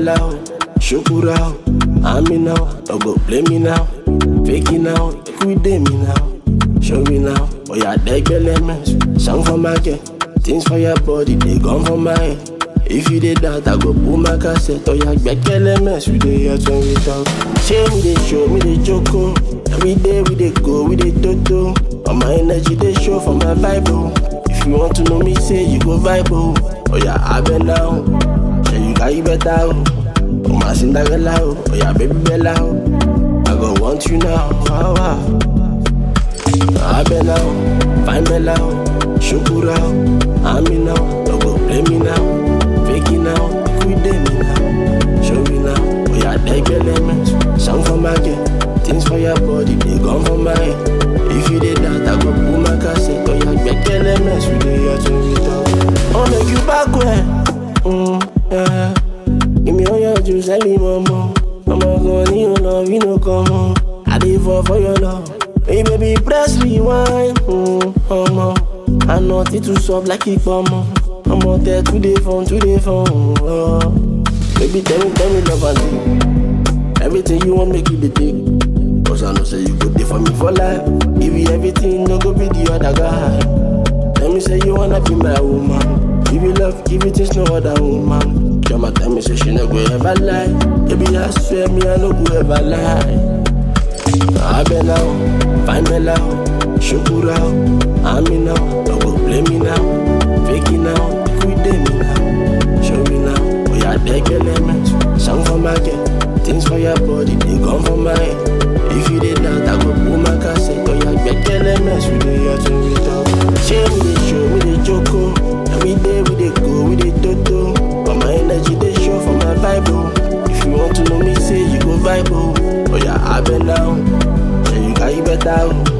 bella, oh. Shukura, oh. I'm me now, don't go blame me now. Fake it now, quit me now. Show me now, oh yeah, deck elements. Song for my girl, things for your body, they gone for my head. If you did that, I go pull my cassette. Oh yeah, back elements, we dey here when we talk. Shame me, they show me, they joke. Every day we dey go, we dey toto. All my energy they show for my vibe. Oh. If you want to know me, say you go vibe. Oh yeah, I been now. Say you got you better. Oh my Cinderella. Oh yeah, baby Bella. I go want you now. Wow, wow. I been now, fine Bella. Shukura, I'm me now. Don't go blame me now. Fake it now, quit me now. Show me now. Oh yeah, deck elements. Song for my girl, things for your body, they gone for my head. If you did that, I go pull my cassette. Oh yeah, back elements, we dey here to meet up. I'll make you back when, yeah. Give me all your juice, I leave mama. I'm gonna need your love, you know come on. I dey fall for your love. Hey baby, press rewind, I know it too soft like it mama. I'm out there today phone, oh. Baby, tell me love and thing. Everything you want, make you the thing. Cause I know say you go there for me for life. Give you everything, no go be the other guy. Tell me say you wanna be my woman. Give you love, give you things no other woman. Jama tell me say she no go ever lie. Baby, I swear me I no go ever lie. I been now, fine Bella, Shukura, I'm me now, don't go blame me now. Fake it now, quit me now. Show me now, oh yeah, deck elements. Song for my girl, things for your body, they gone for my head. If you did that, I go pull my cassette. Oh yeah, back elements, we dey here to meet up. Shame me, they show me, they joke. Every day we dey go, we dey toto. All my energy they show for my vibe. If you want to know me, say you go vibe. Oh yeah, I been now. Say you got you better.